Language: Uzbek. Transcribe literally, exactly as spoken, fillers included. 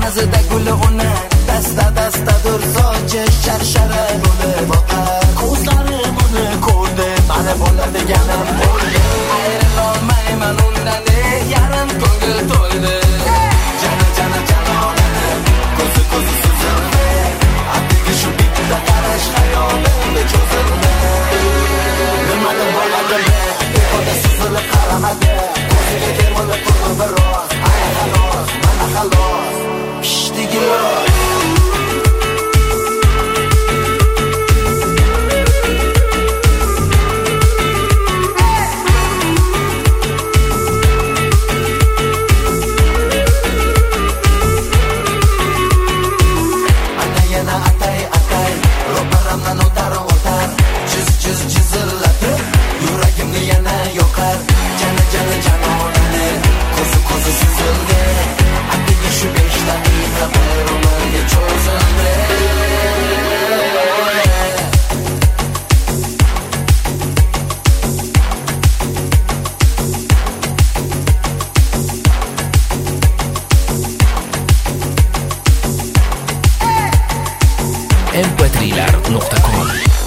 O'tkazida guli uni dasta dasta dur sochi sharshara bo'lib oqar. Ko'zlarim uni ko'rdi, mana bo'ladiganim bo'ldi. Ayrilolmayman undan, yarim ko'ngil to'ldi. Jana jana janonani ko'zi ko'zi suzildi. Atigi shu bitta qarash xayolimda cho'zildi. Nimani bo'ladi behuda suzilib qaramadi. Ko'ziga termilib turdi biroz. Ana xalos, mana xalos. Pishdigilar em pe trilar nuqta com